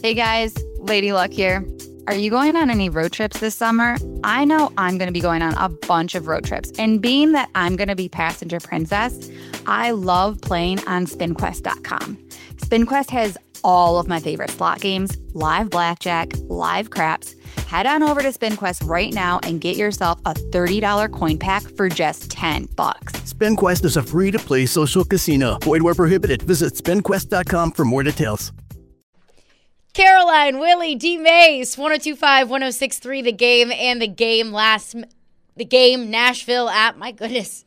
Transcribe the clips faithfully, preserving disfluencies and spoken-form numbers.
Hey guys, Lady Luck here. Are you going on any road trips this summer? I know I'm going to be going on a bunch of road trips. And being that I'm going to be passenger princess, I love playing on spin quest dot com. SpinQuest has all of my favorite slot games, live blackjack, live craps. Head on over to SpinQuest right now and get yourself a thirty dollars coin pack for just ten bucks. SpinQuest is a free-to-play social casino. Void where prohibited. Visit spin quest dot com for more details. Caroline, Willie, D. Mace, one oh two point five, one oh six point three, The Game, and The Game last, The Game, Nashville app. My goodness.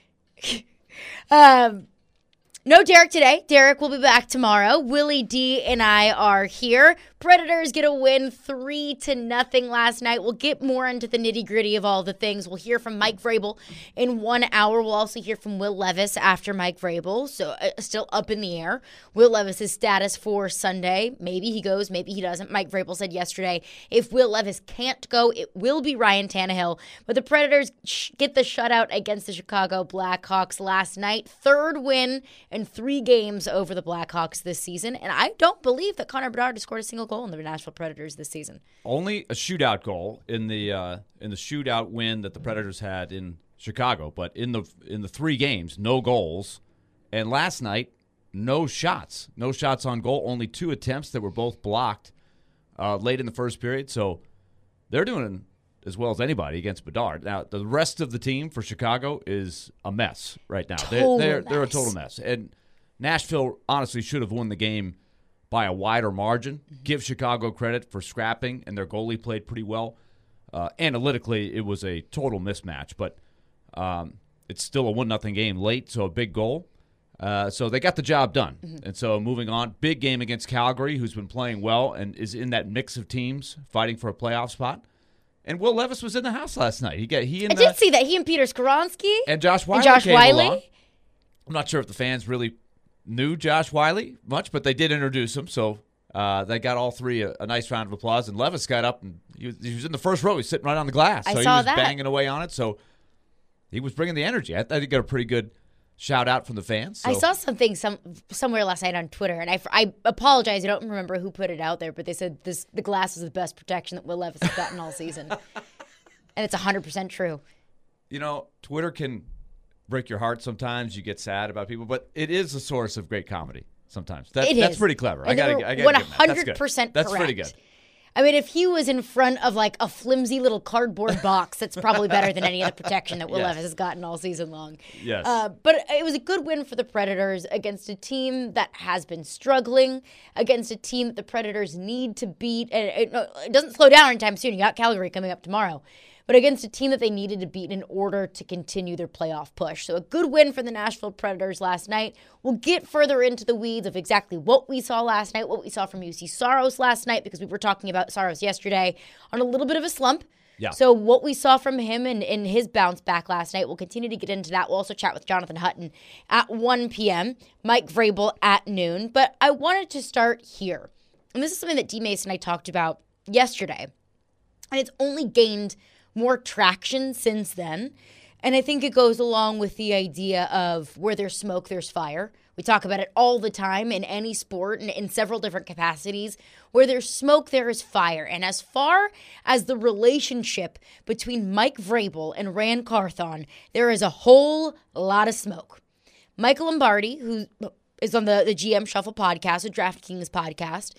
um, no Derek today. Derek will be back tomorrow. Willie D and I are here. Predators get a win three to nothing last night. We'll get more into the nitty-gritty of all the things. We'll hear from Mike Vrabel in one hour. We'll also hear from Will Levis after Mike Vrabel, so uh, still up in the air. Will Levis' status for Sunday. Maybe he goes, maybe he doesn't. Mike Vrabel said yesterday if Will Levis can't go, it will be Ryan Tannehill. But the Predators sh- get the shutout against the Chicago Blackhawks last night. Third win in three games over the Blackhawks this season. And I don't believe that Connor Bedard has scored a single goal in the Nashville Predators this season. Only a shootout goal in the uh, in the shootout win that the Predators had in Chicago, but in the in the three games, no goals. And last night, no shots, no shots on goal. Only two attempts that were both blocked uh, late in the first period. So they're doing as well as anybody against Bedard. Now the rest of the team for Chicago is a mess right now. Total they're they're, mess. they're a total mess. And Nashville honestly should have won the game by a wider margin. Give Chicago credit for scrapping, and their goalie played pretty well. Uh, analytically, it was a total mismatch, but um, it's still a one nothing game late, so a big goal. Uh, so they got the job done. Mm-hmm. And so moving on, big game against Calgary, who's been playing well and is in that mix of teams fighting for a playoff spot. And Will Levis was in the house last night. He got he and I did see that. He and Peter Skoronsky. And Josh Wiley and Josh came Wiley. along. I'm not sure if the fans really knew Josh Wiley much, but they did introduce him, so uh, they got all three a, a nice round of applause. And Levis got up, and he was, he was in the first row. He was sitting right on the glass, I so saw he was that. banging away on it. So he was bringing the energy. I thought he got a pretty good shout out from the fans. So. I saw something some somewhere last night on Twitter, and I, I apologize. I don't remember who put it out there, but they said this the glass is the best protection that Will Levis has gotten all season, and it's one hundred percent true. You know, Twitter can break your heart sometimes. You get sad about people, but it is a source of great comedy sometimes. That, it that's is. pretty clever. And I gotta, I gotta one give him that. hundred percent That's, correct. that's pretty good. I mean, if he was in front of like a flimsy little cardboard box, that's probably better than any other protection that Will Yes. Levis has gotten all season long. Yes. Uh, but it was a good win for the Predators against a team that has been struggling, against a team that the Predators need to beat. And it, it doesn't slow down anytime soon. You got Calgary coming up tomorrow. But against a team that they needed to beat in order to continue their playoff push. So a good win for the Nashville Predators last night. We'll get further into the weeds of exactly what we saw last night, what we saw from U C Saros last night, because we were talking about Saros yesterday on a little bit of a slump. Yeah. So what we saw from him and, and his bounce back last night, we'll continue to get into that. We'll also chat with Jonathan Hutton at one p.m., Mike Vrabel at noon. But I wanted to start here. And this is something that D. Mason and I talked about yesterday. And it's only gained more traction since then. And I think it goes along with the idea of where there's smoke, there's fire. We talk about it all the time in any sport and in several different capacities. Where there's smoke, there is fire. And as far as the relationship between Mike Vrabel and Rand Carthon, there is a whole lot of smoke. Michael Lombardi, who is on the, the G M Shuffle podcast, the DraftKings podcast,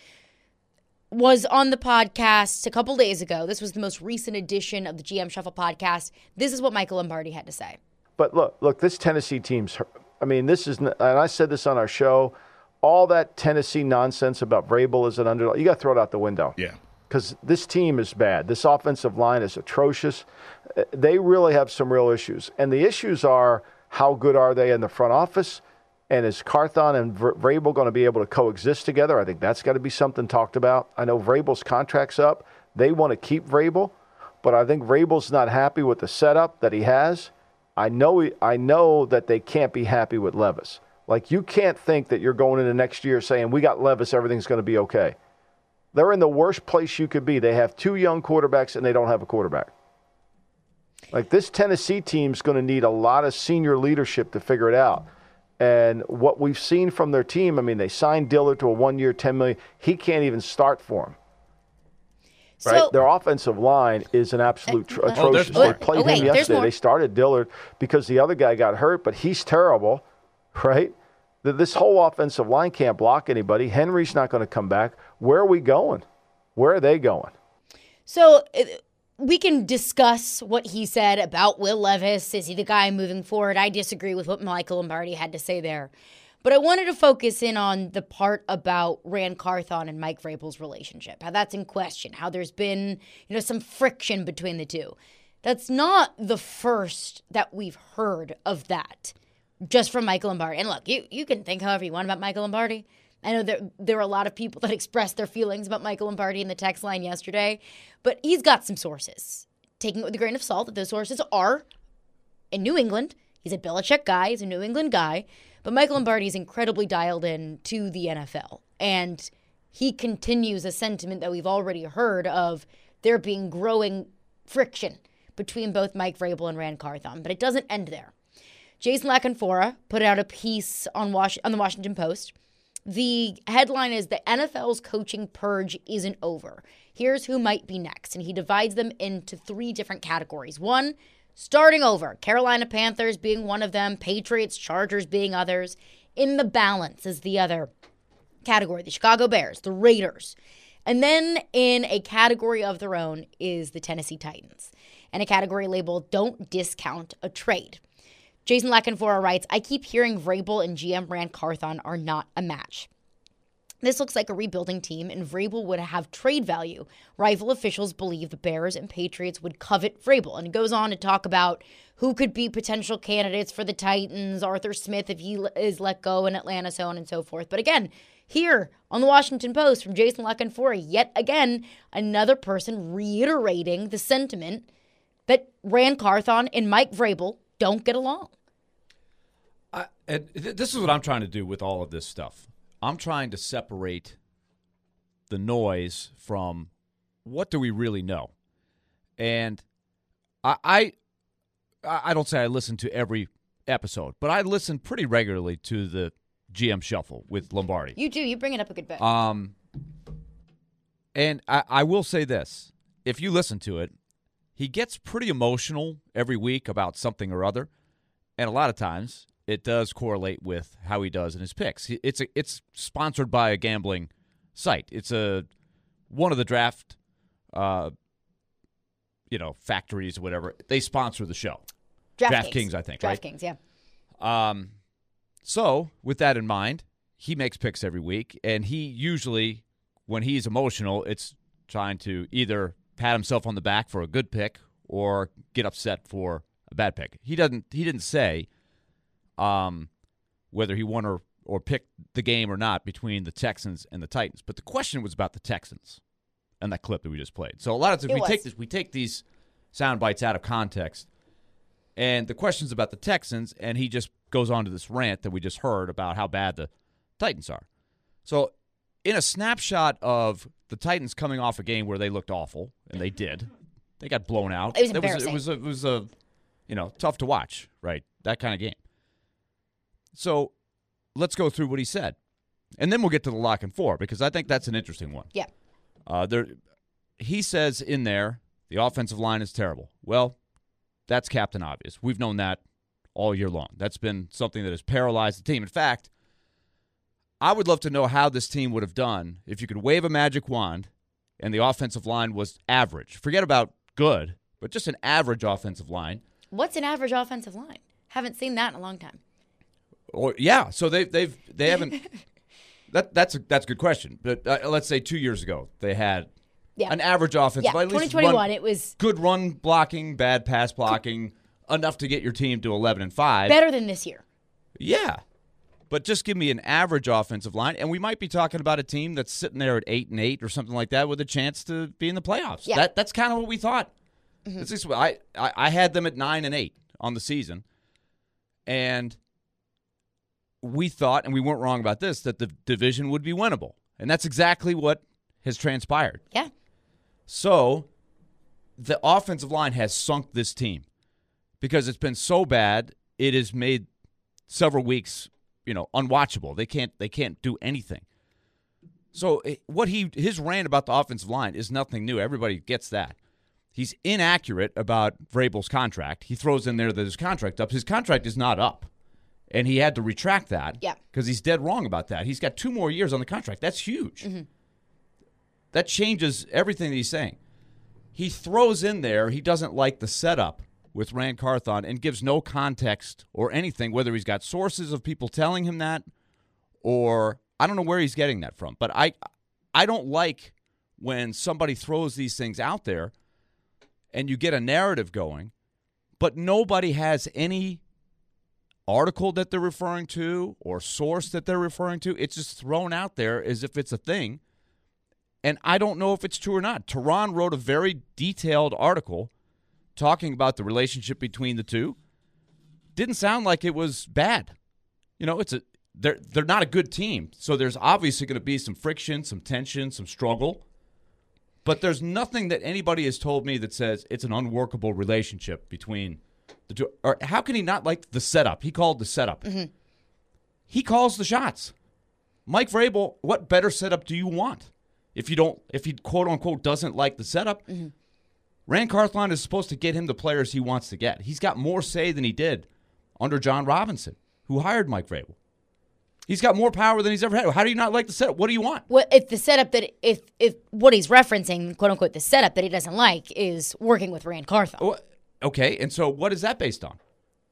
was on the podcast a couple days ago. This was the most recent edition of the G M Shuffle podcast. This is what Michael Lombardi had to say. But look, look, this Tennessee team's, I mean, this is, and I said this on our show, all that Tennessee nonsense about Vrabel as an underdog, you got to throw it out the window. Yeah. Because this team is bad. This offensive line is atrocious. They really have some real issues. And the issues are, how good are they in the front office? And is Carthon and Vrabel going to be able to coexist together? I think that's got to be something talked about. I know Vrabel's contract's up. They want to keep Vrabel, but I think Vrabel's not happy with the setup that he has. I know he, I know that they can't be happy with Levis. Like, you can't think that you're going into next year saying, we got Levis, everything's going to be okay. They're in the worst place you could be. They have two young quarterbacks, and they don't have a quarterback. Like, this Tennessee team's going to need a lot of senior leadership to figure it out. And what we've seen from their team, I mean, they signed Dillard to a one-year, ten million dollars. He can't even start for them. Right? So, their offensive line is an absolute tr- Oh, atrocious. there's They more. played Oh, wait, him there's yesterday. more. They started Dillard because the other guy got hurt, but he's terrible, right? Th- This whole offensive line can't block anybody. Henry's not going to come back. Where are we going? Where are they going? So uh, we can discuss what he said about Will Levis. Is he the guy moving forward? I disagree with what Michael Lombardi had to say there. But I wanted to focus in on the part about Rand Carthon and Mike Vrabel's relationship, how that's in question, how there's been, you know, some friction between the two. That's not the first that we've heard of that, just from Michael Lombardi. And look, you, you can think however you want about Michael Lombardi. I know there, there were a lot of people that expressed their feelings about Michael Lombardi in the text line yesterday, but he's got some sources. Taking it with a grain of salt that those sources are in New England. He's a Belichick guy. He's a New England guy. But Michael Lombardi is incredibly dialed in to the N F L. And he continues a sentiment that we've already heard of there being growing friction between both Mike Vrabel and Rand Carthon. But it doesn't end there. Jason LaCanfora put out a piece on, Was- on the Washington Post. The headline is the N F L's coaching purge isn't over. Here's who might be next. And he divides them into three different categories. One, starting over. Carolina Panthers being one of them. Patriots, Chargers being others. In the balance is the other category. The Chicago Bears, the Raiders. And then in a category of their own is the Tennessee Titans. And a category labeled Don't Discount a Trade. Jason LaCanfora writes, I keep hearing Vrabel and G M Rand Carthon are not a match. This looks like a rebuilding team, and Vrabel would have trade value. Rival officials believe the Bears and Patriots would covet Vrabel. And it goes on to talk about who could be potential candidates for the Titans, Arthur Smith if he is let go in Atlanta, so on and so forth. But again, here on the Washington Post from Jason LaCanfora, yet again, another person reiterating the sentiment that Rand Carthon and Mike Vrabel don't get along. I, and th- this is what I'm trying to do with all of this stuff. I'm trying to separate the noise from what do we really know. And I, I I don't say I listen to every episode, but I listen pretty regularly to the G M Shuffle with Lombardi. You do. You bring it up a good bit. Um, and I, I will say this. If you listen to it, he gets pretty emotional every week about something or other. And a lot of times it does correlate with how he does in his picks. It's a, it's sponsored by a gambling site. It's a one of the draft, uh, you know, factories or whatever. They sponsor the show. DraftKings, DraftKings, I think, right? DraftKings, yeah. Um, so with that in mind, he makes picks every week, and he usually, when he's emotional, it's trying to either pat himself on the back for a good pick or get upset for a bad pick. He doesn't. He didn't say um, whether he won or, or picked the game or not between the Texans and the Titans. But the question was about the Texans and that clip that we just played. So a lot of times It we was. take this, we take these sound bites out of context, and the question's about the Texans, and he just goes on to this rant that we just heard about how bad the Titans are. So in a snapshot of the Titans coming off a game where they looked awful, and they did, they got blown out. It was It embarrassing. was, it was, a, it was a, you know, tough to watch, right? That kind of game. So let's go through what he said, and then we'll get to the lock and four because I think that's an interesting one. Yeah. Uh, there, he says in there the offensive line is terrible. Well, that's Captain Obvious. We've known that all year long. That's been something that has paralyzed the team. In fact, I would love to know how this team would have done if you could wave a magic wand and the offensive line was average. Forget about good, but just an average offensive line. What's an average offensive line? Haven't seen that in a long time. Or yeah, so they they've they haven't. that that's a, that's a good question. But uh, let's say two years ago they had Yeah. an average offensive Yeah, line. At least twenty twenty-one, run- it was good run blocking, bad pass blocking, enough to get your team to eleven and five. better than this year. Yeah. But just give me an average offensive line, and we might be talking about a team that's sitting there at eight and eight or something like that with a chance to be in the playoffs. Yeah. That that's kind of what we thought. Mm-hmm. This is what I, I I had them at nine and eight on the season, and we thought, and we weren't wrong about this, that the division would be winnable, and that's exactly what has transpired. Yeah. So the offensive line has sunk this team because it's been so bad. It has made several weeks you know, unwatchable. They can't they can't do anything. So what he his rant about the offensive line is nothing new. Everybody gets that. He's inaccurate about Vrabel's contract. He throws in there that his contract up. His contract is not up, and he had to retract that. Yeah, because he's dead wrong about that. He's got two more years on the contract. That's huge. Mm-hmm. That changes everything that he's saying. He throws in there he doesn't like the setup with Ran Carthon and gives no context or anything, whether he's got sources of people telling him that or I don't know where he's getting that from. But I, I don't like when somebody throws these things out there and you get a narrative going, but nobody has any article that they're referring to or source that they're referring to. It's just thrown out there as if it's a thing. And I don't know if it's true or not. Tehran wrote a very detailed article talking about the relationship between the two. Didn't sound like it was bad. You know, it's a they're they're not a good team. So there's obviously going to be some friction, some tension, some struggle. But there's nothing that anybody has told me that says it's an unworkable relationship between the two. Or how can he not like the setup? He called the setup. Mm-hmm. He calls the shots. Mike Vrabel, what better setup do you want? If you don't, if he quote unquote doesn't like the setup, mm-hmm. Ran Carthon is supposed to get him the players he wants to get. He's got more say than he did under John Robinson, who hired Mike Vrabel. He's got more power than he's ever had. How do you not like the setup? What do you want? Well, if the setup that if if what he's referencing, quote unquote, the setup that he doesn't like is working with Ran Carthon. Oh, okay, and so what is that based on?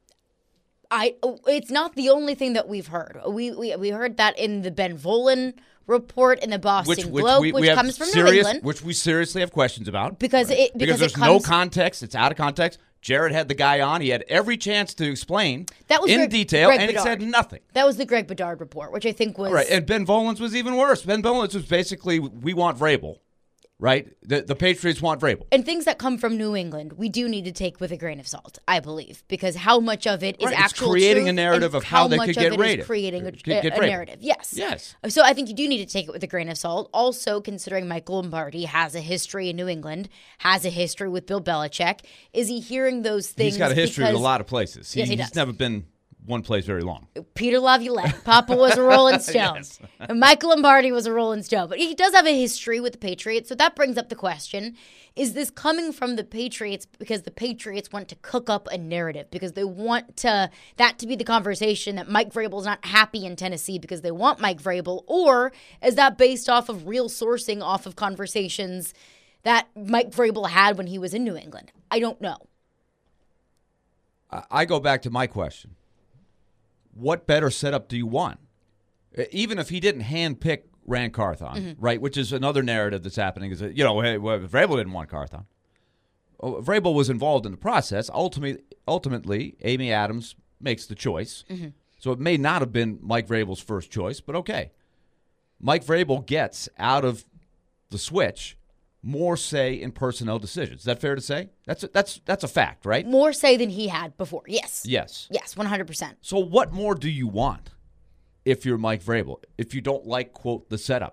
I it's not the only thing that we've heard. We we we heard that in the Ben Volin report in the Boston which, which Globe, we, which we comes from serious, New England, which we seriously have questions about because right. it because, because there's it comes, no context. It's out of context. Jared had the guy on. He had every chance to explain that was in Greg, detail, Greg and Bedard. He said nothing. That was the Greg Bedard report, which I think was right. And Ben Volin's was even worse. Ben Volin's was basically, we want Vrabel. Right? The the Patriots want Vrabel. And things that come from New England, we do need to take with a grain of salt, I believe, because how much of it is right. actual It's creating truth a narrative of how, how they could get rated. Creating a, get, get a, a narrative, yes. Yes. So I think you do need to take it with a grain of salt. Also, considering Mike Lombardi has a history in New England, has a history with Bill Belichick, is he hearing those things? He's got a history because, with a lot of places. He, yes, he he's does. never been one place very long. Peter Laviolette. Papa was a Rolling Stone. Yes. And Michael Lombardi was a Rolling Stone. But he does have a history with the Patriots. So that brings up the question, is this coming from the Patriots because the Patriots want to cook up a narrative, because they want to that to be the conversation that Mike Vrabel's not happy in Tennessee because they want Mike Vrabel? Or is that based off of real sourcing, off of conversations that Mike Vrabel had when he was in New England? I don't know. I go back to my question. What better setup do you want? Even if he didn't handpick Ran Carthon, mm-hmm. right, which is another narrative that's happening, is that, you know, hey, well, Vrabel didn't want Carthon. Oh, Vrabel was involved in the process. Ultimately, ultimately, Amy Adams makes the choice. Mm-hmm. So it may not have been Mike Vrabel's first choice, but okay. Mike Vrabel gets out of the switch more say in personnel decisions. Is that fair to say? That's a, that's that's a fact, right? More say than he had before. Yes. Yes. Yes, one hundred percent. So what more do you want if you're Mike Vrabel, if you don't like, quote, the setup?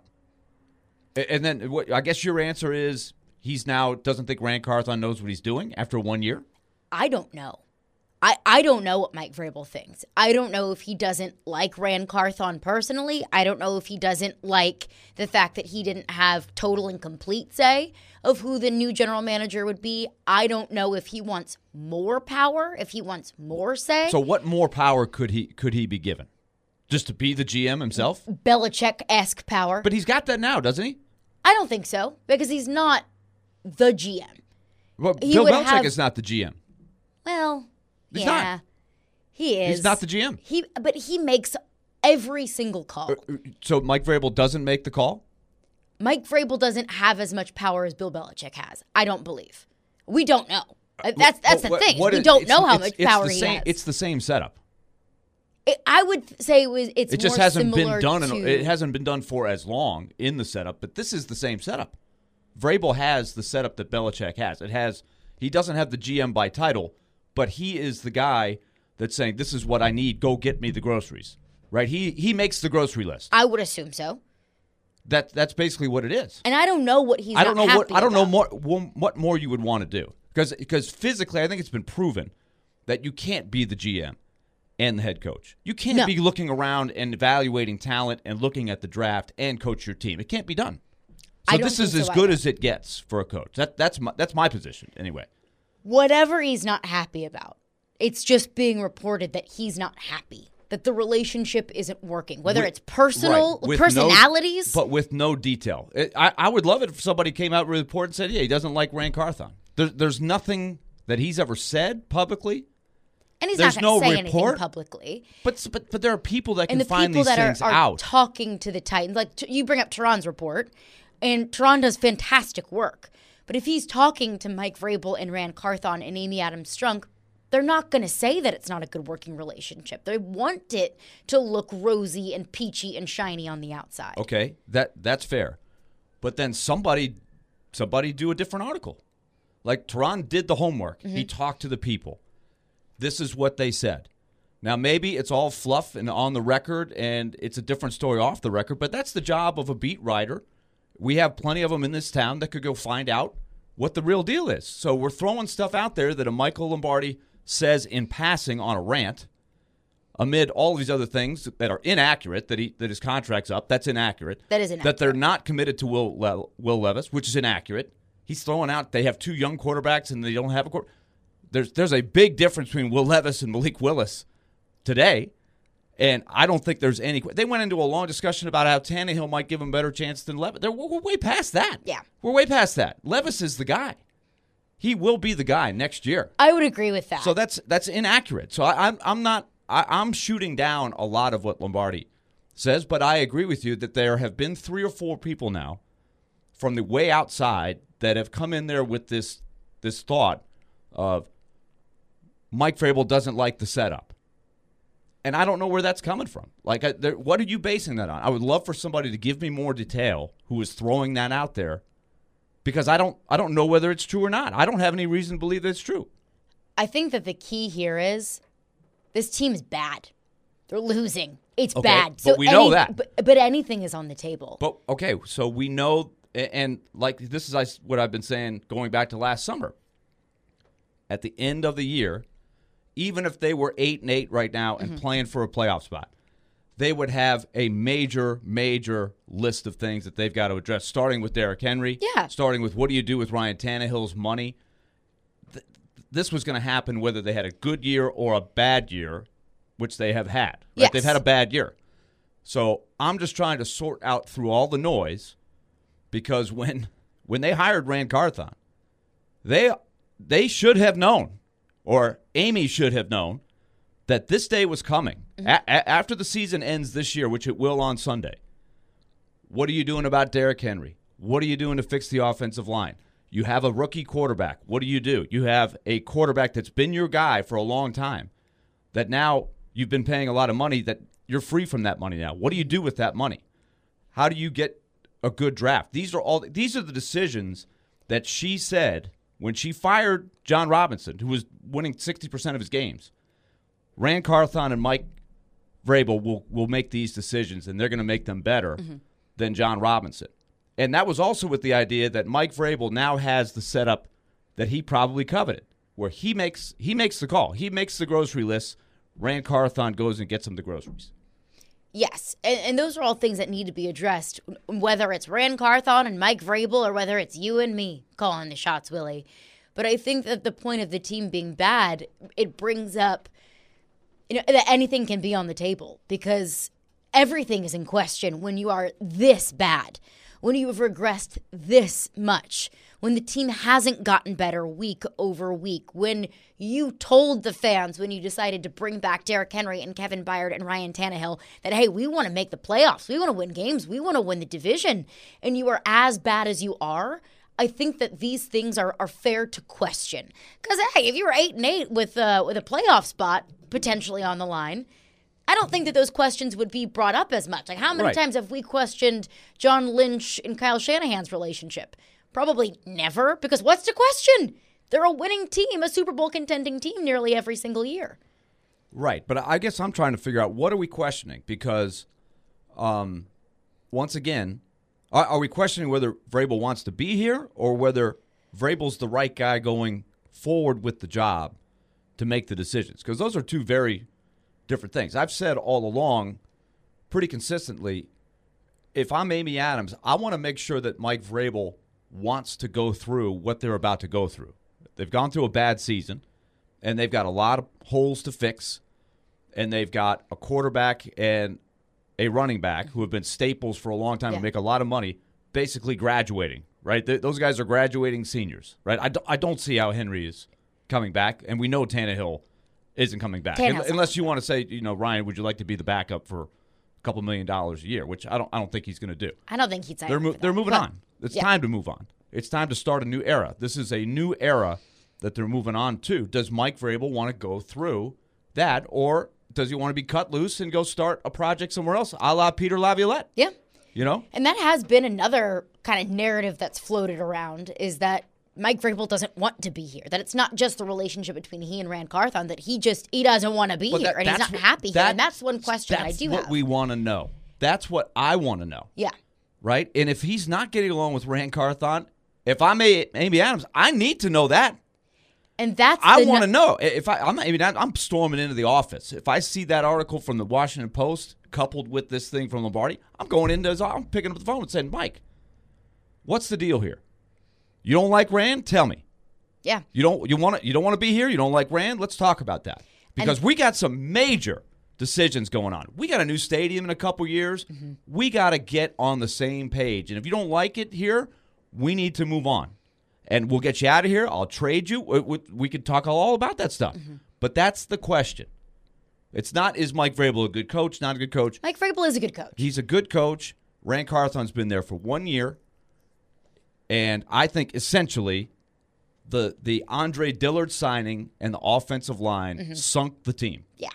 And then what, I guess your answer is he's now doesn't think Ran Carthon knows what he's doing after one year? I don't know. I, I don't know what Mike Vrabel thinks. I don't know if he doesn't like Ran Carthon personally. I don't know if he doesn't like the fact that he didn't have total and complete say of who the new general manager would be. I don't know if he wants more power, if he wants more say. So what more power could he could he be given? Just to be the G M himself? Belichick-esque power. But he's got that now, doesn't he? I don't think so, because he's not the G M. Well, he Bill Belichick have, is not the G M. Well... He's yeah, not. He is. He's not the G M. He, but he makes every single call. So Mike Vrabel doesn't make the call? Mike Vrabel doesn't have as much power as Bill Belichick has. I don't believe. We don't know. That's that's the what, thing. What we is, don't know how it's, much it's power the he same, has. It's the same setup. It, I would say it was. It's it just more hasn't been done. to, In, it hasn't been done for as long in the setup, but this is the same setup. Vrabel has the setup that Belichick has. It has. He doesn't have the G M by title, but he is the guy that's saying, this is what I need, go get me the groceries, right? He he makes the grocery list. I would assume so. That That's basically what it is. And I don't know what he's I don't not know what I don't about. know more, what more you would want to do. Because because physically, I think it's been proven that you can't be the G M and the head coach. You can't No. be looking around and evaluating talent and looking at the draft and coach your team. It can't be done. So I don't this is think as so good either. as it gets for a coach. That that's my, that's my position anyway. Whatever he's not happy about, it's just being reported that he's not happy, that the relationship isn't working, whether With- it's personal, right. With personalities. no, but with no detail. It, I, I would love it if somebody came out with a report and said, yeah, he doesn't like Rand Carthon. There, there's nothing that he's ever said publicly. and he's there's not going to no say anything report. publicly. But, but but there are people that can And the find people these that are, things are out. talking to the Titans, like t- you bring up Tehran's report, and Tehran does fantastic work. But if he's talking to Mike Vrabel and Rand Carthon and Amy Adams Strunk, they're not going to say that it's not a good working relationship. They want it to look rosy and peachy and shiny on the outside. Okay, that that's fair. But then somebody somebody do a different article. Like Tehran did the homework. Mm-hmm. He talked to the people. This is what they said. Now maybe it's all fluff and on the record and it's a different story off the record, but that's the job of a beat writer. We have plenty of them in this town that could go find out what the real deal is. So we're throwing stuff out there that a Michael Lombardi says in passing on a rant amid all these other things that are inaccurate, that he that his contract's up, that's inaccurate. That is That they're inaccurate. not committed to Will Le- Will Levis, which is inaccurate. He's throwing out they have two young quarterbacks and they don't have a quarter. There's there's a big difference between Will Levis and Malik Willis today, and I don't think there's any. They went into a long discussion about how Tannehill might give him a better chance than Levis. They're, we're, we're way past that. Yeah. We're way past that. Levis is the guy. He will be the guy next year. I would agree with that. So that's that's inaccurate. So I, I'm I'm not I, I'm shooting down a lot of what Lombardi says, but I agree with you that there have been three or four people now from the way outside that have come in there with this this thought of Mike Vrabel doesn't like the setup, and I don't know where that's coming from. Like, I, there, what are you basing that on? I would love for somebody to give me more detail who is throwing that out there. Because I don't, I don't know whether it's true or not. I don't have any reason to believe that it's true. I think that the key here is this team is bad. They're losing. It's Okay, bad. but So we know any- that. But, but anything is on the table. But okay, so we know, a- and like this is I- what I've been saying going back to last summer. At the end of the year, even if they were eight and eight right now and playing for a playoff spot, they would have a major, major list of things that they've got to address, starting with Derrick Henry, Yeah. starting with what do you do with Ryan Tannehill's money. Th- this was going to happen whether they had a good year or a bad year, which they have had. Right? Yes. They've had a bad year. So I'm just trying to sort out through all the noise because when when they hired Rand Carthon, they they should have known, or Amy should have known, that this day was coming. Mm-hmm. A- a- after the season ends this year, which it will on Sunday, what are you doing about Derrick Henry? What are you doing to fix the offensive line? You have a rookie quarterback. What do you do? You have a quarterback that's been your guy for a long time that now you've been paying a lot of money that you're free from that money now. What do you do with that money? How do you get a good draft? These are all these are the decisions that she said when she fired John Robinson, who was winning sixty percent of his games. Rand Carthon and Mike Vrabel will, will make these decisions, and they're going to make them better mm-hmm. than John Robinson. And that was also with the idea that Mike Vrabel now has the setup that he probably coveted, where he makes he makes the call. He makes the grocery list. Rand Carthon goes and gets him the groceries. Yes, and, and those are all things that need to be addressed, whether it's Rand Carthon and Mike Vrabel or whether it's you and me calling the shots, Willie. But I think that the point of the team being bad, it brings up, you know, that anything can be on the table because everything is in question when you are this bad, when you have regressed this much, when the team hasn't gotten better week over week, when you told the fans when you decided to bring back Derrick Henry and Kevin Byard and Ryan Tannehill that, hey, we want to make the playoffs, we want to win games, we want to win the division, and you are as bad as you are. I think that these things are, are fair to question. Because, hey, if you were eight and eight with, uh, with a playoff spot potentially on the line, I don't think that those questions would be brought up as much. Like, how many Right. times have we questioned John Lynch and Kyle Shanahan's relationship? Probably never, because what's to question? They're a winning team, a Super Bowl contending team nearly every single year. Right, but I guess I'm trying to figure out what are we questioning? Because, um, once again, are, are we questioning whether Vrabel wants to be here or whether Vrabel's the right guy going forward with the job to make the decisions? Because those are two very different things. I've said all along, pretty consistently, if I'm Amy Adams, I want to make sure that Mike Vrabel wants to go through what they're about to go through. They've gone through a bad season, and they've got a lot of holes to fix, and they've got a quarterback and a running back who have been staples for a long time yeah. and make a lot of money, basically graduating, right? Th- those guys are graduating seniors, right? I, d- I don't see how Henry is coming back, and we know Tannehill isn't coming back. Un- unless you want to say, you know, Ryan, would you like to be the backup for a couple million dollars a year, which I don't I don't think he's going to do. I don't think he'd sign They're, mo- they're moving but, on. It's yeah. time to move on. It's time to start a new era. This is a new era that they're moving on to. Does Mike Vrabel want to go through that, or does he want to be cut loose and go start a project somewhere else, a la Peter Laviolette? Yeah. You know? And that has been another kind of narrative that's floated around, is that Mike Vrabel doesn't want to be here. That it's not just the relationship between he and Rand Carthon, that he just he doesn't want to be Well, here, that- and he's that's not what- happy that- here. And that's one question that I That's do what have. we want to know. That's what I want to know. Yeah. Right? And if he's not getting along with Rand Carthon, if I'm a, Amy Adams, I need to know that. And that's I the want to no- know. If I, I'm not, Amy Adams, I'm storming into the office. If I see that article from the Washington Post coupled with this thing from Lombardi, I'm going into his office, I'm picking up the phone and saying, Mike, what's the deal here? You don't like Rand? Tell me. Yeah. You don't you want to you don't want to be here? You don't like Rand? Let's talk about that. Because And- we got some major decisions going on. We got a new stadium in a couple years. Mm-hmm. We got to get on the same page. And if you don't like it here, we need to move on. And we'll get you out of here. I'll trade you. We, we, we can talk all about that stuff. Mm-hmm. But that's the question. It's not, is Mike Vrabel a good coach, not a good coach? Mike Vrabel is a good coach. He's a good coach. Rand Carthon's been there for one year. And I think essentially the the Andre Dillard signing and the offensive line mm-hmm. sunk the team. Yeah.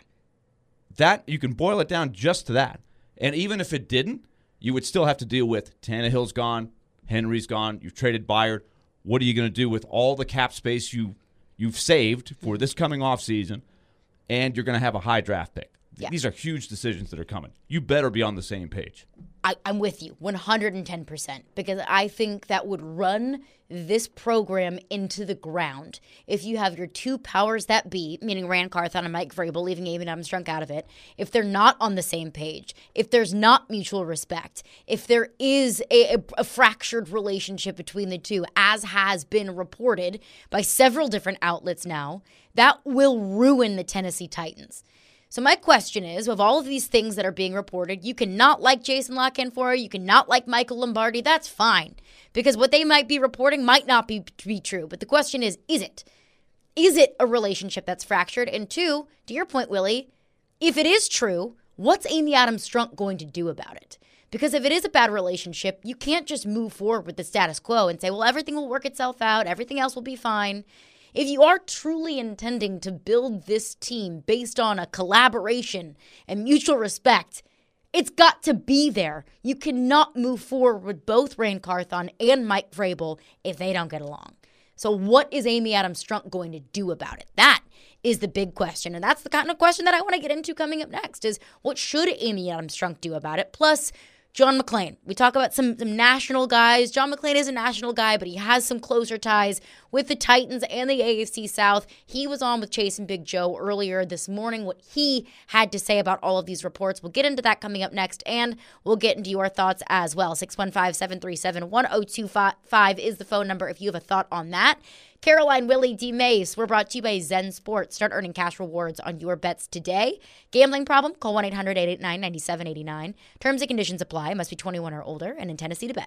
That, you can boil it down just to that. And even if it didn't, you would still have to deal with Tannehill's gone, Henry's gone, you've traded Byard. What are you going to do with all the cap space you, you've saved for this coming offseason? And you're going to have a high draft pick. Yeah. These are huge decisions that are coming. You better be on the same page. I, I'm with you one hundred ten percent, because I think that would run this program into the ground if you have your two powers that be, meaning Rand Carthon and Mike Vrabel, leaving Amy Armstrong out of it, if they're not on the same page, if there's not mutual respect, if there is a, a, a fractured relationship between the two, as has been reported by several different outlets now, that will ruin the Tennessee Titans. So my question is, of all of these things that are being reported, you cannot like Jason La Canfora, you cannot like Michael Lombardi, that's fine. Because what they might be reporting might not be, be true. But the question is, is it? Is it a relationship that's fractured? And two, to your point, Willie, if it is true, what's Amy Adams Strunk going to do about it? Because if it is a bad relationship, you can't just move forward with the status quo and say, well, everything will work itself out, everything else will be fine. If you are truly intending to build this team based on a collaboration and mutual respect, it's got to be there. You cannot move forward with both Rand Carthon and Mike Vrabel if they don't get along. So what is Amy Adams Strunk going to do about it? That is the big question. And that's the kind of question that I want to get into coming up next, is what should Amy Adams Strunk do about it? Plus, John McClain. We talk about some, some national guys. John McClain is a national guy, but he has some closer ties with the Titans and the A F C South. He was on with Chase and Big Joe earlier this morning, what he had to say about all of these reports. We'll get into that coming up next, and we'll get into your thoughts as well. six one five, seven three seven, one oh two five is the phone number if you have a thought on that. Caroline, Willie, D. Mace, we're brought to you by Zen Sports. Start earning cash rewards on your bets today. Gambling problem? Call one eight hundred, eight eight nine, nine seven eight nine. Terms and conditions apply. Must be twenty-one or older and in Tennessee to bet.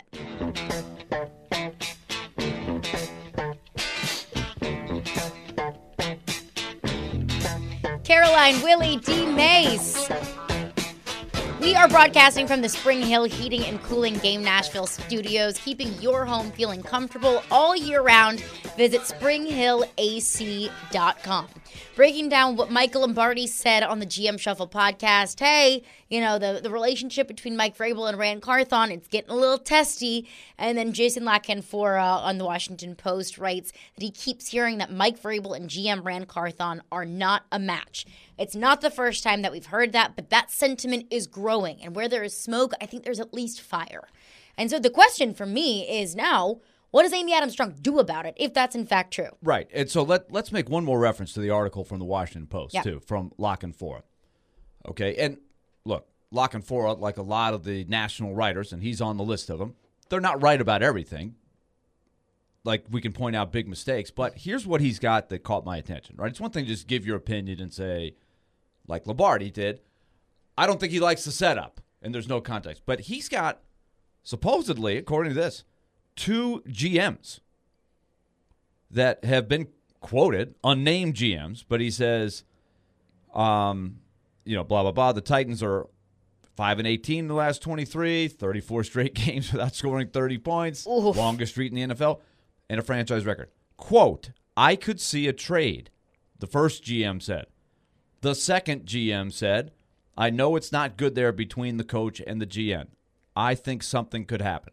Caroline, Willie, D. Mace. We are broadcasting from the Spring Hill Heating and Cooling Game Nashville studios, keeping your home feeling comfortable all year round. Visit spring hill a c dot com. Breaking down what Michael Lombardi said on the G M Shuffle podcast. Hey, you know, the, the relationship between Mike Vrabel and Rand Carthon, it's getting a little testy. And then Jason La Canfora on the Washington Post writes that he keeps hearing that Mike Vrabel and G M Rand Carthon are not a match. It's not the first time that we've heard that, but that sentiment is growing. And where there is smoke, I think there's at least fire. And so the question for me is now, what does Amy Adams Strunk do about it, if that's in fact true? Right. And so let, let's make one more reference to the article from the Washington Post, yep. too, from La Canfora. Okay, and look, La Canfora, like a lot of the national writers, and he's on the list of them, they're not right about everything. Like, we can point out big mistakes, but here's what he's got that caught my attention, right? It's one thing to just give your opinion and say, like Lombardi did, I don't think he likes the setup, and there's no context. But he's got, supposedly, according to this, two G Ms that have been quoted, unnamed G Ms, but he says, um, you know, blah, blah, blah. The Titans are five and eighteen in the last twenty-three, thirty-four straight games without scoring thirty points, Oof. longest streak in the N F L, and a franchise record. Quote, I could see a trade, the first G M said. The second G M said, I know it's not good there between the coach and the G M. I think something could happen.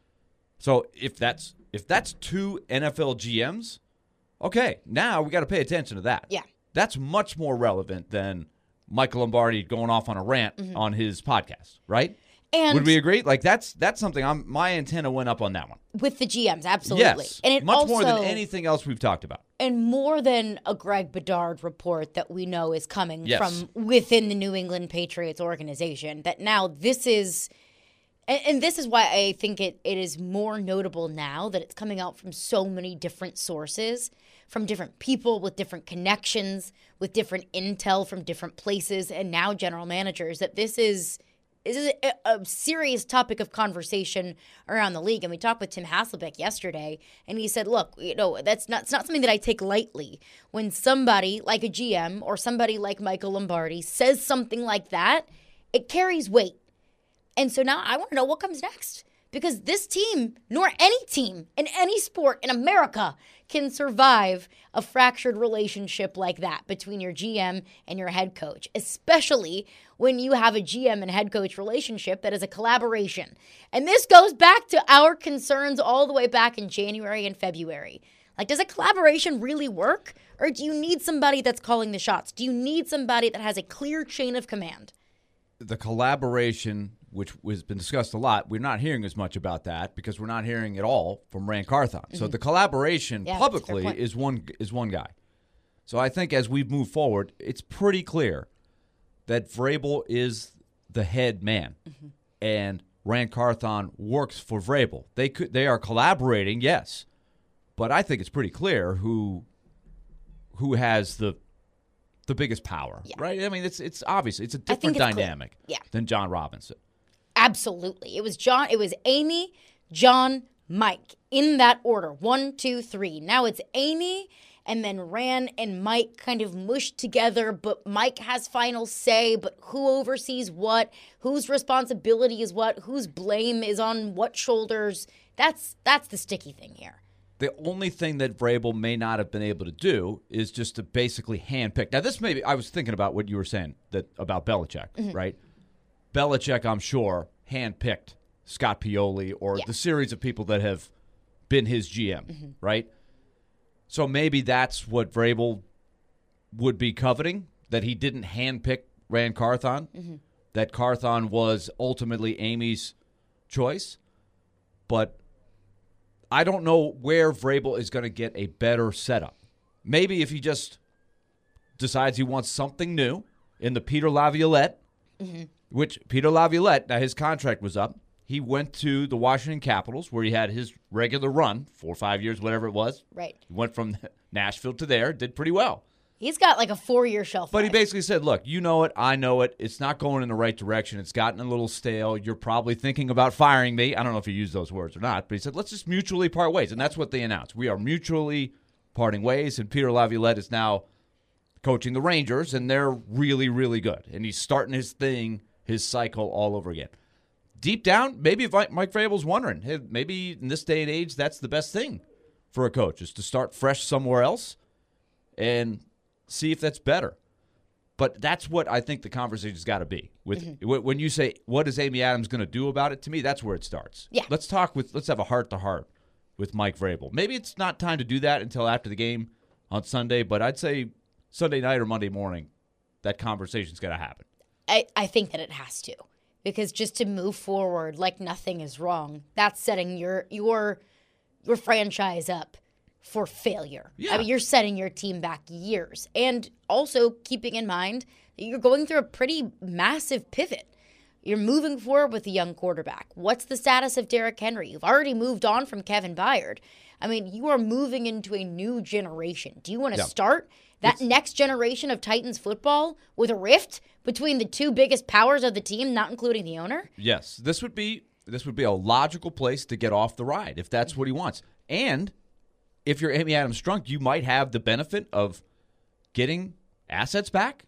So if that's if that's two N F L G Ms, okay, now we got to pay attention to that. Yeah. That's much more relevant than Michael Lombardi going off on a rant mm-hmm. on his podcast, right? And would we agree? Like that's that's something I'm my antenna went up on that one. With the G Ms, absolutely. Yes. And it much also, more than anything else we've talked about. And more than a Greg Bedard report that we know is coming yes. from within the New England Patriots organization, that now this is and, and this is why I think it, it is more notable now that it's coming out from so many different sources, from different people with different connections, with different intel from different places, and now general managers, that this is This is a, a serious topic of conversation around the league. And we talked with Tim Hasselbeck yesterday, and he said, look, you know, that's not, it's not something that I take lightly. When somebody like a G M or somebody like Michael Lombardi says something like that, it carries weight. And so now I want to know what comes next. Because this team, nor any team in any sport in America, can survive a fractured relationship like that between your G M and your head coach, especially when you have a G M and head coach relationship that is a collaboration. And this goes back to our concerns all the way back in January and February. Like, does a collaboration really work? Or do you need somebody that's calling the shots? Do you need somebody that has a clear chain of command? The collaboration, which has been discussed a lot, we're not hearing as much about that because we're not hearing at all from Ran Carthon. Mm-hmm. So the collaboration yeah, publicly is one is one guy. So I think as we move forward, it's pretty clear that Vrabel is the head man, mm-hmm. and Ran Carthon works for Vrabel. They could they are collaborating, yes, but I think it's pretty clear who who has the the biggest power, yeah. right? I mean, it's it's obvious it's a different it's dynamic yeah. than John Robinson. Absolutely. It was John. It was Amy, John, Mike in that order. One, two, three. Now it's Amy and then Ran and Mike kind of mushed together, but Mike has final say, but who oversees what, whose responsibility is what, whose blame is on what shoulders. That's that's the sticky thing here. The only thing that Vrabel may not have been able to do is just to basically handpick. Now, this may be, I was thinking about what you were saying that about Belichick, mm-hmm. right? Belichick, I'm sure, handpicked Scott Pioli or yeah. the series of people that have been his G M, mm-hmm. right? So maybe that's what Vrabel would be coveting, that he didn't handpick Ran Carthon, mm-hmm. that Carthon was ultimately Amy's choice. But I don't know where Vrabel is going to get a better setup. Maybe if he just decides he wants something new in the Peter Laviolette, mm-hmm. which Peter Laviolette, now his contract was up. He went to the Washington Capitals where he had his regular run, four or five years, whatever it was. Right. He went from Nashville to there, did pretty well. He's got like a four-year shelf But life. he basically said, look, you know it, I know it. It's not going in the right direction. It's gotten a little stale. You're probably thinking about firing me. I don't know if he used those words or not, but he said, let's just mutually part ways. And that's what they announced. We are mutually parting ways, and Peter Laviolette is now coaching the Rangers, and they're really, really good. And he's starting his thing, his cycle all over again. Deep down, maybe Mike Vrabel's wondering, hey, maybe in this day and age, that's the best thing for a coach, is to start fresh somewhere else and see if that's better. But that's what I think the conversation's got to be. With mm-hmm. when you say, what is Amy Adams going to do about it? To me, that's where it starts. Yeah. Let's talk with, let's have a heart-to-heart with Mike Vrabel. Maybe it's not time to do that until after the game on Sunday, but I'd say Sunday night or Monday morning, that conversation's got to happen. I, I think that it has to. Because just to move forward like nothing is wrong, that's setting your your your franchise up for failure. Yeah. I mean, you're setting your team back years. And also keeping in mind You're going through a pretty massive pivot. You're moving forward with a young quarterback. What's the status of Derrick Henry? You've already moved on from Kevin Byard. I mean, you are moving into a new generation. Do you want to yeah. start that it's, next generation of Titans football with a rift between the two biggest powers of the team, not including the owner? Yes. This would be this would be a logical place to get off the ride if that's what he wants. And if you're Amy Adams Strunk, you might have the benefit of getting assets back.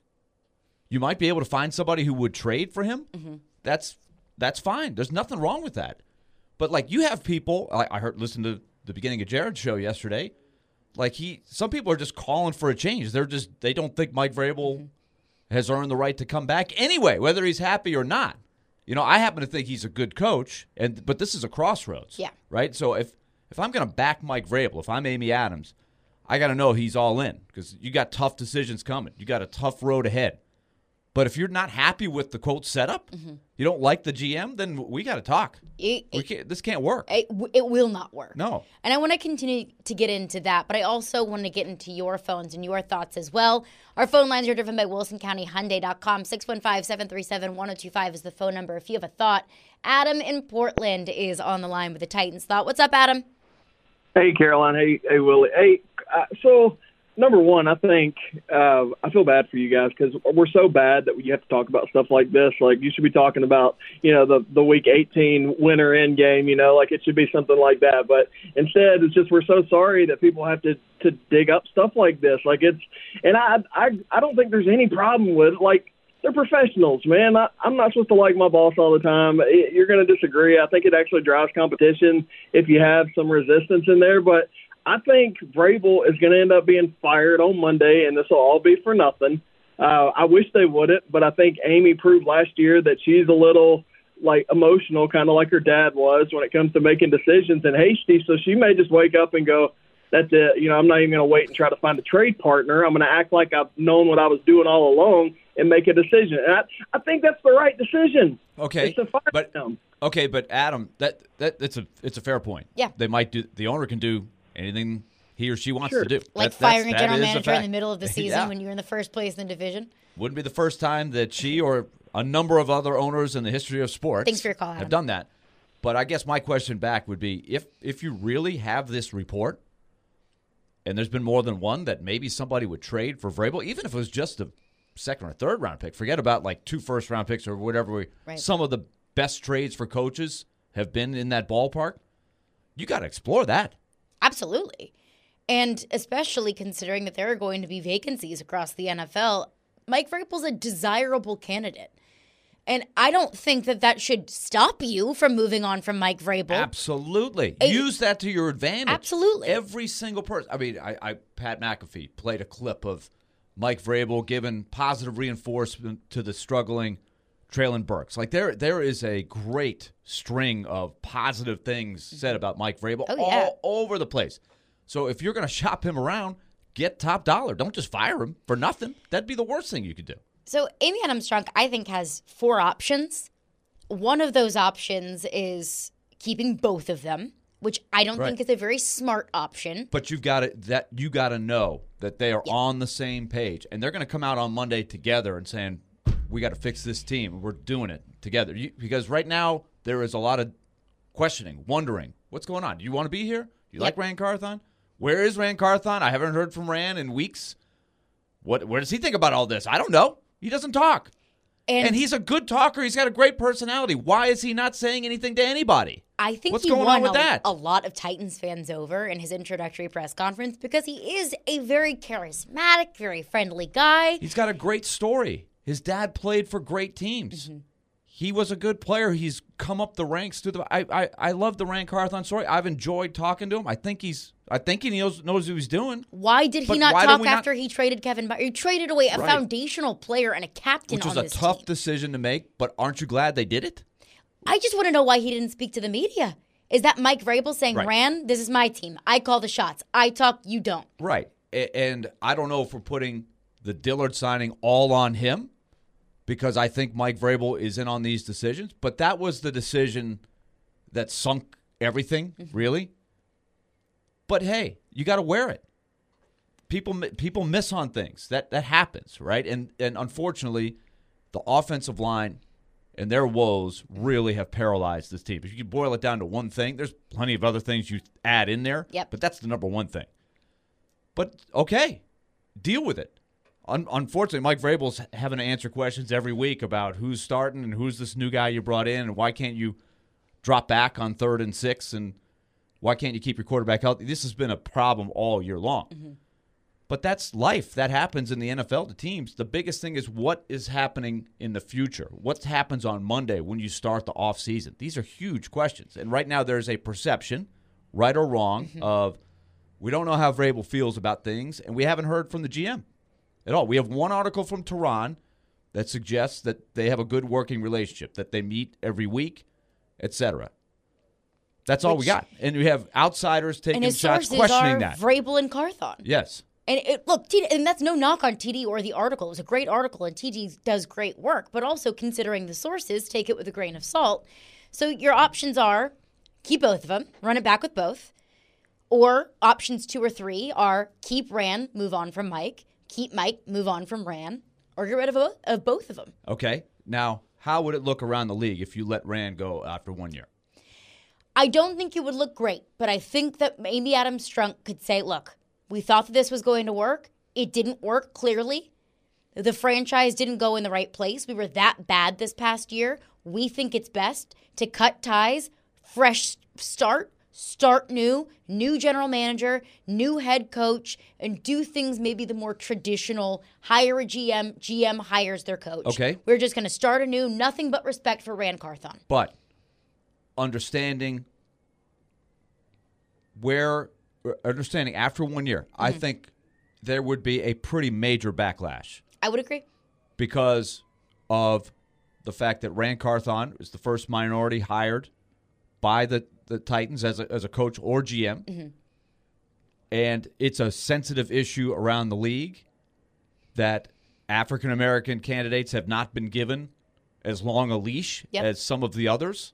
You might be able to find somebody who would trade for him. Mm-hmm. That's that's fine. There's nothing wrong with that. But like you have people, I, I heard listen to the beginning of Jared's show yesterday. Like he, some people are just calling for a change. They're just they don't think Mike Vrabel mm-hmm. has earned the right to come back anyway, whether he's happy or not. You know, I happen to think he's a good coach, and but this is a crossroads. Yeah. Right. So if if I'm going to back Mike Vrabel, if I'm Amy Adams, I got to know he's all in because you got tough decisions coming. You got a tough road ahead. But if you're not happy with the quote setup, mm-hmm. you don't like the G M, then we got to talk. It, we can't, this can't work. It, it will not work. No. And I want to continue to get into that, but I also want to get into your phones and your thoughts as well. Our phone lines are driven by Wilson County Hyundai dot com. six one five, seven three seven, one oh two five is the phone number if you have a thought. Adam in Portland is on the line with the Titans thought. What's up, Adam? Hey, Caroline. Hey, hey Willie. Hey, uh, so... Number one, I think uh, I feel bad for you guys because we're so bad that you have to talk about stuff like this. Like you should be talking about, you know, the the week eighteen winner end game. You know, like it should be something like that. But instead, it's just we're so sorry that people have to, to dig up stuff like this. Like it's, and I I I don't think there's any problem with it. Like they're professionals, man. I, I'm not supposed to like my boss all the time. You're going to disagree. I think it actually drives competition if you have some resistance in there, but. I think Vrabel is going to end up being fired on Monday, and this will all be for nothing. Uh, I wish they wouldn't, but I think Amy proved last year that she's a little like emotional, kind of like her dad was when it comes to making decisions and hasty. So she may just wake up and go, "That's it. You know, I'm not even going to wait and try to find a trade partner. I'm going to act like I've known what I was doing all along and make a decision." And I, I think that's the right decision. Okay, it's to fire but them. okay, but Adam, that that that's a it's a fair point. Yeah, they might do. The owner can do anything he or she wants sure. to do. Like that, firing a general a manager in the middle of the season yeah. when you're in the first place in the division. Wouldn't be the first time that she or a number of other owners in the history of sports Thanks for your call, Adam. have done that. But I guess my question back would be, if if you really have this report, and there's been more than one that maybe somebody would trade for Vrabel, even if it was just a second or third round pick, forget about like two first round picks or whatever. We, right. Some of the best trades for coaches have been in that ballpark. You got to explore that. Absolutely. And especially considering that there are going to be vacancies across the N F L, Mike Vrabel's a desirable candidate. And I don't think that that should stop you from moving on from Mike Vrabel. Absolutely. A- Use that to your advantage. Absolutely. Every single person. I mean, I, I Pat McAfee played a clip of Mike Vrabel giving positive reinforcement to the struggling Traylon Burks. Like, there, there is a great string of positive things said about Mike Vrabel oh, yeah. all over the place. So if you're going to shop him around, get top dollar. Don't just fire him for nothing. That'd be the worst thing you could do. So Amy Adams Strunk, I think, has four options. One of those options is keeping both of them, which I don't right. think is a very smart option. But you've got to that you got to know that they are yeah. on the same page, and they're going to come out on Monday together and saying, "We got to fix this team. We're doing it together." You, because right now there is a lot of questioning, wondering what's going on. Do you want to be here? Do you yep. like Ran Carthon? Where is Ran Carthon? I haven't heard from Ran in weeks. What? Where does he think about all this? I don't know. He doesn't talk. And, and he's a good talker. He's got a great personality. Why is he not saying anything to anybody? I think What's he going won on with a, that? a lot of Titans fans over in his introductory press conference because he is a very charismatic, very friendly guy. He's got a great story. His dad played for great teams. Mm-hmm. He was a good player. He's come up the ranks through the. I I, I love the Ran Carthon story. I've enjoyed talking to him. I think he's. I think he knows knows what he's doing. Why did he but not talk after not... he traded Kevin Byard? He traded away a right. foundational player and a captain Which was on a this tough team. decision to make. But aren't you glad they did it? I just want to know why he didn't speak to the media. Is that Mike Vrabel saying, right. "Ran, this is my team. I call the shots. I talk. You don't." Right. And I don't know if we're putting the Dillard signing all on him, because I think Mike Vrabel is in on these decisions. But that was the decision that sunk everything, mm-hmm. really. But, hey, you got to wear it. people people miss on things. That that happens, right? And and unfortunately, the offensive line and their woes really have paralyzed this team. If you can boil it down to one thing, there's plenty of other things you add in there, yep. but that's the number one thing. But, okay, deal with it. Un- unfortunately, Mike Vrabel's having to answer questions every week about who's starting and who's this new guy you brought in and why can't you drop back on third and six and why can't you keep your quarterback healthy? This has been a problem all year long. Mm-hmm. But that's life. That happens in the N F L to teams. The biggest thing is what is happening in the future. What happens on Monday when you start the offseason? These are huge questions. And right now there's a perception, right or wrong, mm-hmm. of we don't know how Vrabel feels about things, and we haven't heard from the G M at all. We have one article from Tehran that suggests that they have a good working relationship, that they meet every week, et cetera. That's Which, all we got. And we have outsiders taking and his shots, sources questioning are that. Vrabel and Carthon. Yes. And it, look, T D, and that's no knock on T D or the article. It was a great article, and T D does great work. But also, considering the sources, take it with a grain of salt. So your options are keep both of them, run it back with both. Or options two or three are keep Ran, move on from Mike. Keep Mike, move on from Ran. Or get rid of, a, of both of them. Okay. Now, how would it look around the league if you let Ran go after one year? I don't think it would look great. But I think that Amy Adams Strunk could say, look, we thought that this was going to work. It didn't work, clearly. The franchise didn't go in the right place. We were that bad this past year. We think it's best to cut ties, fresh start, start new, new general manager, new head coach, and do things maybe the more traditional, hire a G M, G M hires their coach. Okay. We're just going to start anew, nothing but respect for Ran Carthon. But understanding where... Understanding after one year, mm-hmm. I think there would be a pretty major backlash. I would agree. Because of the fact that Ran Carthon is the first minority hired by the, the Titans as a, as a coach or G M. Mm-hmm. And it's a sensitive issue around the league that African-American candidates have not been given as long a leash yep. as some of the others.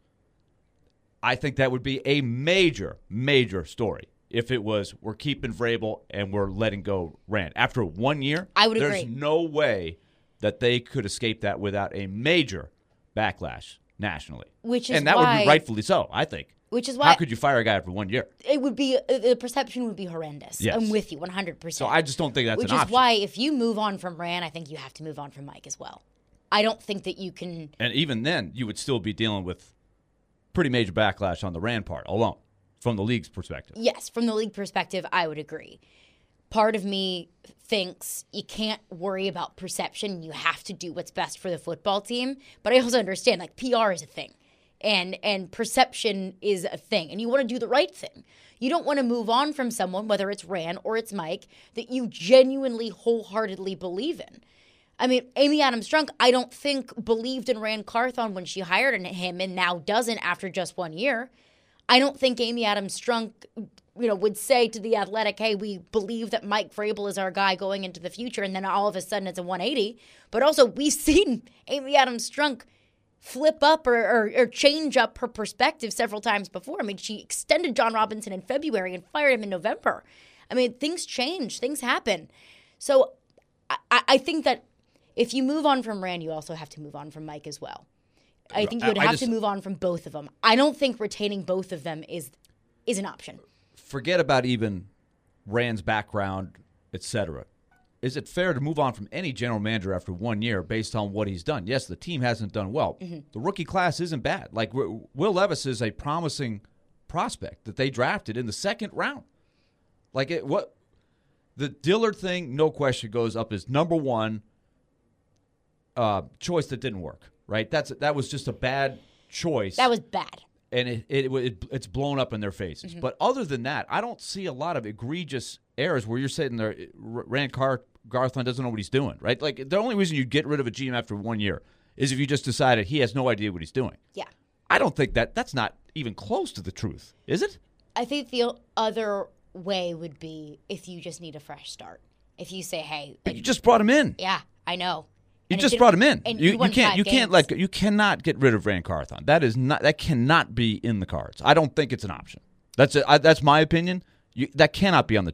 I think that would be a major, major story. If it was, we're keeping Vrabel and we're letting go Rand. After one year, I would there's agree. no way that they could escape that without a major backlash nationally. Which is and that why, would be rightfully so, I think. Which is why. How could you fire a guy after one year? It would be, the perception would be horrendous. Yes. I'm with you one hundred percent. So I just don't think that's Which an is option. why if you move on from Rand, I think you have to move on from Mike as well. I don't think that you can. And even then, you would still be dealing with pretty major backlash on the Rand part alone. From the league's perspective. Yes, from the league perspective, I would agree. Part of me thinks you can't worry about perception. You have to do what's best for the football team. But I also understand, like, P R is a thing. And and perception is a thing. And you want to do the right thing. You don't want to move on from someone, whether it's Ran or it's Mike, that you genuinely, wholeheartedly believe in. I mean, Amy Adams Strunk, I don't think believed in Ran Carthon when she hired him and now doesn't after just one year. I don't think Amy Adams Strunk, you know, would say to The Athletic, hey, we believe that Mike Vrabel is our guy going into the future, and then all of a sudden it's a one eighty. But also, we've seen Amy Adams Strunk flip up or, or, or change up her perspective several times before. I mean, she extended John Robinson in February and fired him in November. I mean, things change. Things happen. So I, I think that if you move on from Rand, you also have to move on from Mike as well. I think you would have just, to move on from both of them. I don't think retaining both of them is is an option. Forget about even Rand's background, et cetera. Is it fair to move on from any general manager after one year based on what he's done? Yes, the team hasn't done well. Mm-hmm. The rookie class isn't bad. Like, Will Levis is a promising prospect that they drafted in the second round. Like, it, what the Dillard thing, no question, goes up as number one uh, choice that didn't work. Right, that's that was just a bad choice. That was bad, and it, it, it it's blown up in their faces. Mm-hmm. But other than that, I don't see a lot of egregious errors where you're sitting there. Rand Car- Carthon doesn't know what he's doing. Right, like the only reason you get rid of a G M after one year is if you just decided he has no idea what he's doing. Yeah, I don't think that that's not even close to the truth, is it? I think the other way would be if you just need a fresh start. If you say, "Hey," but you just brought him in. Yeah, I know. You just brought him in. And you, you, you can't. You games. can't let. You cannot get rid of Rand Carthon. That is not. That cannot be in the cards. I don't think it's an option. That's a, I, that's my opinion. You, that cannot be on the table.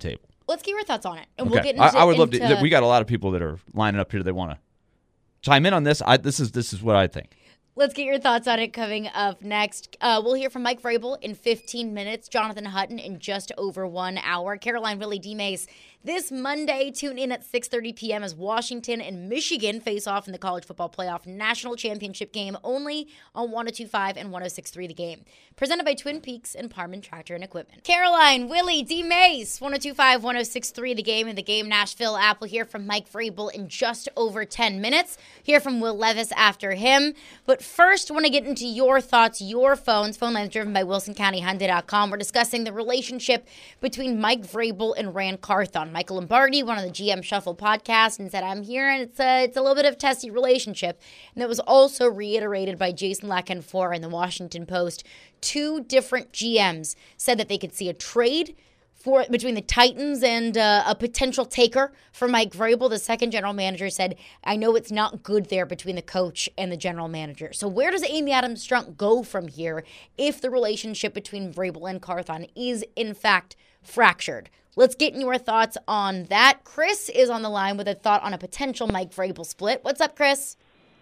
let's get your thoughts on it, and Okay. we'll get into. I, I would love into, to. We got a lot of people that are lining up here. They want to chime in on this. I, this is this is what I think. Let's get your thoughts on it coming up next. Uh, we'll hear from Mike Vrabel in fifteen minutes, Jonathan Hutton in just over one hour. Caroline Willie D. Mace this Monday. Tune in at six thirty p.m. as Washington and Michigan face off in the College Football Playoff National Championship game only on one oh two point five and one oh six point three The Game. Presented by Twin Peaks and Parman Tractor and Equipment. Caroline Willie D. Mace, one oh two point five, one oh six point three The Game and The Game Nashville app. We'll hear from Mike Vrabel in just over ten minutes. Hear from Will Levis after him. But first, I want to get into your thoughts, your phones. Phone lines driven by Wilson County Hyundai dot com. We're discussing the relationship between Mike Vrabel and Rand Carthon. Michael Lombardi, one of the G M Shuffle podcast, and said, I'm here, and it's a, it's a little bit of a testy relationship. And that was also reiterated by Jason Lackenfor in the Washington Post. Two different G Ms said that they could see a trade for between the Titans and uh, a potential taker for Mike Vrabel. The second general manager said, I know it's not good there between the coach and the general manager. So where does Amy Adams Strunk go from here if the relationship between Vrabel and Carthon is, in fact, fractured? Let's get your thoughts on that. Chris is on the line with a thought on a potential Mike Vrabel split. What's up, Chris?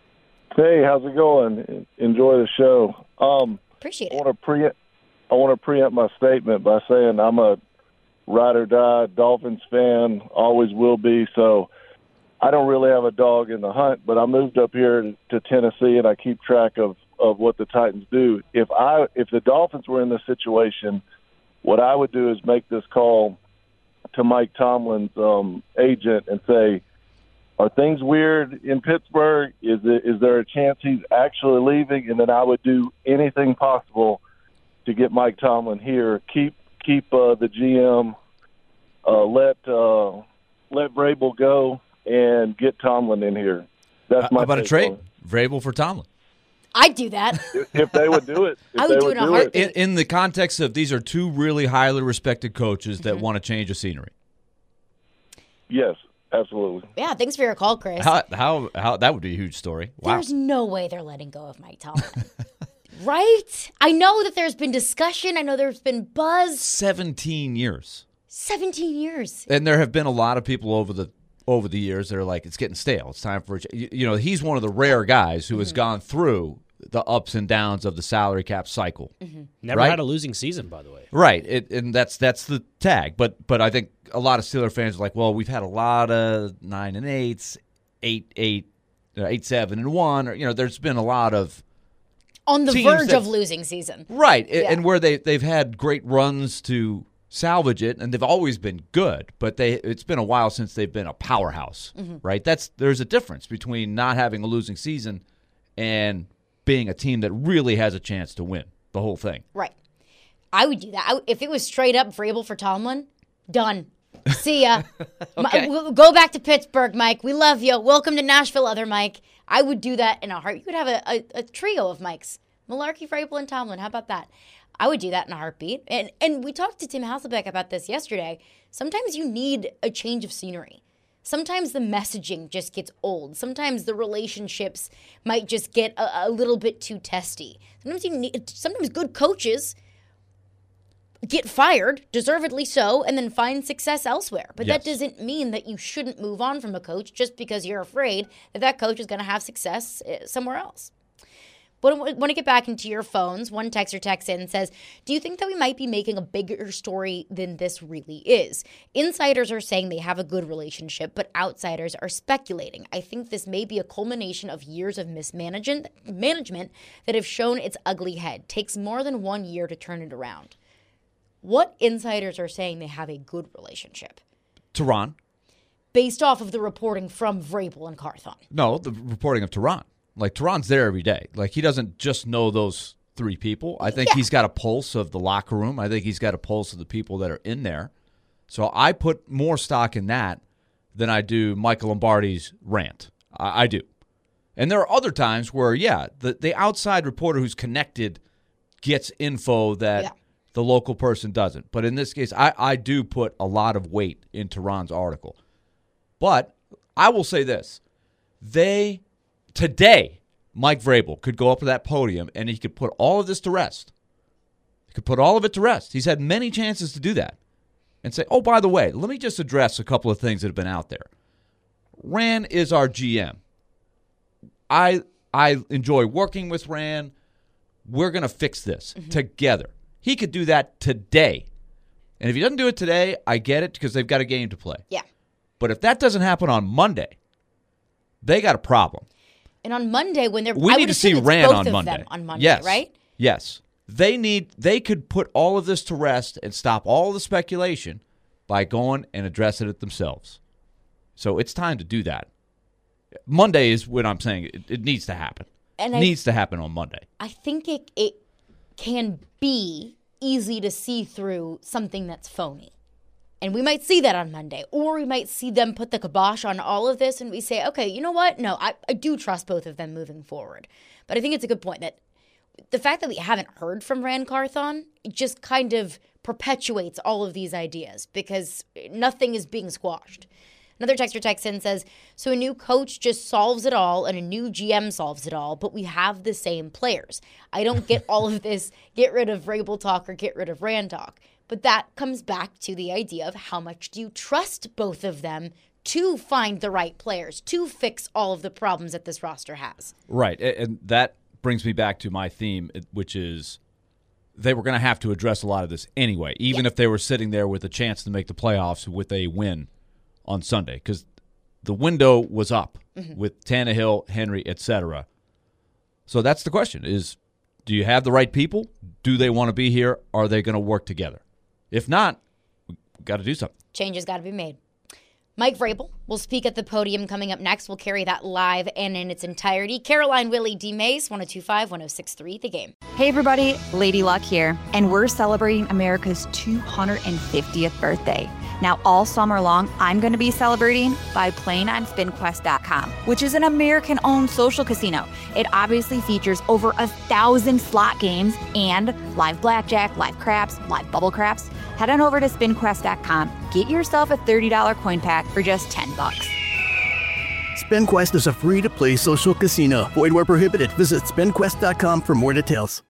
Hey, how's it going? Enjoy the show. Um, Appreciate I it. want to pre I want to preempt my statement by saying I'm a ride or die Dolphins fan, always will be. So I don't really have a dog in the hunt, but I moved up here to Tennessee and I keep track of, of what the Titans do. If I if the Dolphins were in this situation, what I would do is make this call to Mike Tomlin's um, agent and say, are things weird in Pittsburgh? Is it, is there a chance he's actually leaving? And then I would do anything possible to get Mike Tomlin here. Keep keep uh, the G M, uh, let uh, let Vrabel go, and get Tomlin in here. That's my How about a take trade? on it. Vrabel for Tomlin. I'd do that. If they would do it. If I would they do it in a heartbeat. In, in the context of these are two really highly respected coaches that Mm-hmm. want to change the scenery. Yes, absolutely. Yeah, thanks for your call, Chris. How how how that would be a huge story. Wow. There's no way they're letting go of Mike Tomlin. Right? I know that there's been discussion. I know there's been buzz. seventeen years. seventeen years. And there have been a lot of people over the over the years that are like, it's getting stale. It's time for a ch-. You, you know, he's one of the rare guys who Mm-hmm. has gone through the ups and downs of the salary cap cycle. Mm-hmm. Never Right? had a losing season, by the way. Right. It, and that's that's the tag. But but I think a lot of Steeler fans are like, well, we've had a lot of nine and eights, eight eight, uh, eight seven and one. Or, you know, there's been a lot of On the Teams verge that- of losing season. right, a- Yeah. and where they they've had great runs to salvage it, and they've always been good. But they it's been a while since they've been a powerhouse. Right. That's there's a difference between not having a losing season and being a team that really has a chance to win the whole thing. Right. I would do that. I, if it was straight up Vrabel for Tomlin, done. See ya. Okay. Mi- we'll go back to Pittsburgh, Mike. We love you. Welcome to Nashville, other Mike. I would do that in a heart. You could have a, a, a trio of Mikes. Malarkey, Vrabel, and Tomlin. How about that? I would do that in a heartbeat. And and we talked to Tim Hasselbeck about this yesterday. Sometimes you need a change of scenery. Sometimes the messaging just gets old. Sometimes the relationships might just get a, a little bit too testy. Sometimes you need, sometimes good coaches get fired, deservedly so, and then find success elsewhere. But that Yes. doesn't mean that you shouldn't move on from a coach just because you're afraid that that coach is going to have success eh, somewhere else. But I want to get back into your phones. One texter texts in and says, do you think that we might be making a bigger story than this really is? Insiders are saying they have a good relationship, but outsiders are speculating. I think this may be a culmination of years of mismanagement management that have shown its ugly head. Takes more than one year to turn it around. What insiders are saying they have a good relationship? Tehran. Based off of the reporting from Vrabel and Carthon. No, the reporting of Tehran. Like, Tehran's there every day. Like, he doesn't just know those three people. I think Yeah. he's got a pulse of the locker room. I think he's got a pulse of the people that are in there. So I put more stock in that than I do Michael Lombardi's rant. I, I do. And there are other times where, yeah, the, the outside reporter who's connected gets info that Yeah. the local person doesn't. But in this case, I, I do put a lot of weight in Tehran's article. But I will say this. They... Today, Mike Vrabel could go up to that podium and he could put all of this to rest. He could put all of it to rest. He's had many chances to do that. and say, oh, by the way, let me just address a couple of things that have been out there. Ran is our G M. I I enjoy working with Ran. We're going to fix this mm-hmm. together. He could do that today. And if he doesn't do it today, I get it because they've got a game to play. Yeah. But if that doesn't happen on Monday, they got a problem. And on Monday, when they're we I need would to see both Ran on of Monday. Them on Monday, yes. right? Yes. They need. They could put all of this to rest and stop all the speculation by going and addressing it themselves. So it's time to do that. Monday is what I'm saying. It, it needs to happen. And it I, needs to happen on Monday. I think it it can be easy to see through something that's phony. And we might see that on Monday. Or we might see them put the kibosh on all of this and we say, okay, you know what? No, I, I do trust both of them moving forward. But I think it's a good point that the fact that we haven't heard from Ran Carthon, it just kind of perpetuates all of these ideas because nothing is being squashed. Another texter texts in says, so a new coach just solves it all and a new G M solves it all, but we have the same players. I don't get all of this, get rid of Vrabel talk or get rid of Ran talk. But that comes back to the idea of how much do you trust both of them to find the right players, to fix all of the problems that this roster has. Right, and that brings me back to my theme, which is they were going to have to address a lot of this anyway, even yeah. if they were sitting there with a chance to make the playoffs with a win on Sunday, because the window was up mm-hmm. with Tannehill, Henry, et cetera. So that's the question is, do you have the right people? Do they want to be here? Are they going to work together? If not, we've got to do something. Changes got to be made. Mike Vrabel will speak at the podium coming up next. We'll carry that live and in its entirety. Caroline, Willie, D. Mace, one oh two point five, one oh six point three, The Game. Hey, everybody. Lady Luck here. And we're celebrating America's two hundred fiftieth birthday. Now, all summer long, I'm going to be celebrating by playing on spin quest dot com, which is an American-owned social casino. It obviously features over a thousand slot games and live blackjack, live craps, live bubble craps. Head on over to spin quest dot com. Get yourself a thirty dollars coin pack for just ten bucks. SpinQuest is a free-to-play social casino. Void where prohibited. Visit spin quest dot com for more details.